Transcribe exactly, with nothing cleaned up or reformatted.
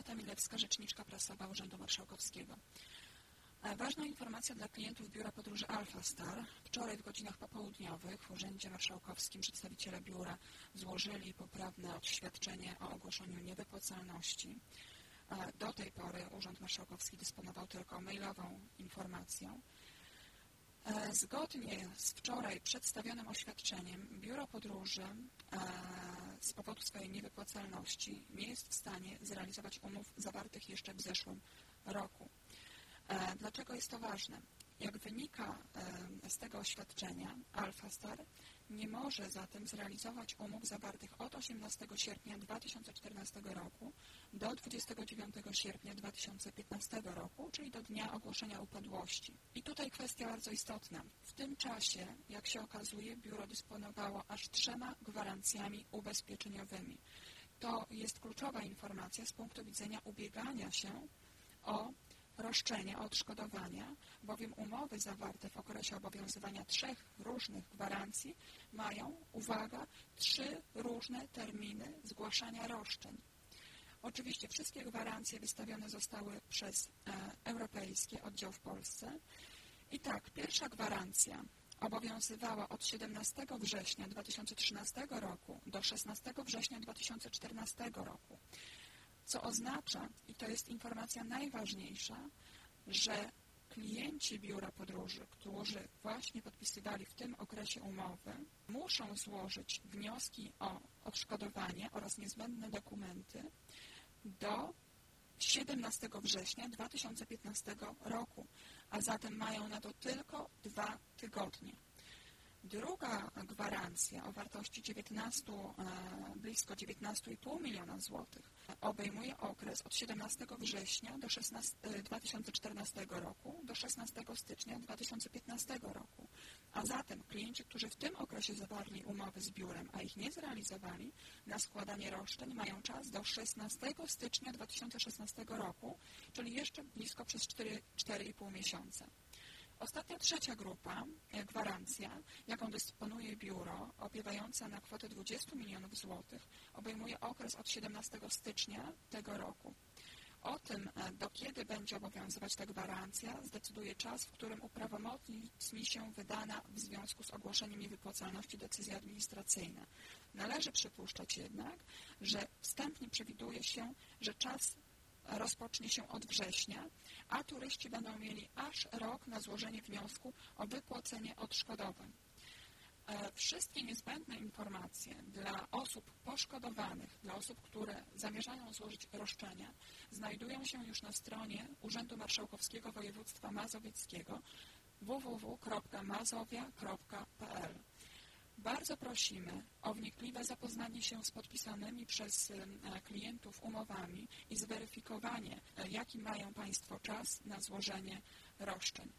Marta Milewska, rzeczniczka prasowa Urzędu Marszałkowskiego. Ważna informacja dla klientów Biura Podróży Alfastar. Wczoraj w godzinach popołudniowych w Urzędzie Marszałkowskim przedstawiciele biura złożyli poprawne oświadczenie o ogłoszeniu niewypłacalności. Do tej pory Urząd Marszałkowski dysponował tylko mailową informacją. Zgodnie z wczoraj przedstawionym oświadczeniem Biuro Podróży z powodu swojej niewypłacalności nie jest w stanie zrealizować umów zawartych jeszcze w zeszłym roku. Dlaczego jest to ważne? Jak wynika z tego oświadczenia, Alfastar nie może zatem zrealizować umów zawartych od osiemnastego sierpnia dwa tysiące czternastego roku do dwudziestego dziewiątego sierpnia dwa tysiące piętnastego roku, czyli do dnia ogłoszenia upadłości. I tutaj kwestia bardzo istotna. W tym czasie, jak się okazuje, biuro dysponowało aż trzema gwarancjami ubezpieczeniowymi. To jest kluczowa informacja z punktu widzenia ubiegania się o roszczenia, o odszkodowania, bowiem umowy zawarte w okresie obowiązywania trzech różnych gwarancji mają, uwaga, trzy różne terminy zgłaszania roszczeń. Oczywiście wszystkie gwarancje wystawione zostały przez e, Europejski Oddział w Polsce. I tak, pierwsza gwarancja obowiązywała od siedemnastego września dwa tysiące trzynastego roku do szesnastego września dwa tysiące czternastego roku. Co oznacza, i to jest informacja najważniejsza, że klienci biura podróży, którzy właśnie podpisywali w tym okresie umowy, muszą złożyć wnioski o odszkodowanie oraz niezbędne dokumenty do siedemnastego września dwa tysiące piętnastego roku, a zatem mają na to tylko dwa tygodnie. Druga gwarancja o wartości dziewiętnastu, blisko dziewiętnaście i pół miliona złotych obejmuje okres od siedemnastego września do dwa tysiące czternastego roku do szesnastego stycznia dwa tysiące piętnastego roku. A zatem klienci, którzy w tym okresie zawarli umowy z biurem, a ich nie zrealizowali, na składanie roszczeń mają czas do szesnastego stycznia dwa tysiące szesnastego roku, czyli jeszcze blisko przez cztery i pół miesiąca. Ostatnia, trzecia grupa, gwarancja, jaką dysponuje biuro, opiewająca na kwotę dwadzieścia milionów złotych, obejmuje okres od siedemnastego stycznia tego roku. O tym, do kiedy będzie obowiązywać ta gwarancja, zdecyduje czas, w którym uprawomocni się wydana w związku z ogłoszeniem niewypłacalności decyzja administracyjna. Należy przypuszczać jednak, że wstępnie przewiduje się, że czas rozpocznie się od września, a turyści będą mieli aż rok na złożenie wniosku o wypłacenie odszkodowań. Wszystkie niezbędne informacje dla osób poszkodowanych, dla osób, które zamierzają złożyć roszczenia, znajdują się już na stronie Urzędu Marszałkowskiego Województwa Mazowieckiego w w w kropka mazowia kropka p l. Bardzo prosimy o wnikliwe zapoznanie się z podpisanymi przez klientów umowami i zweryfikowanie, jaki mają Państwo czas na złożenie roszczeń.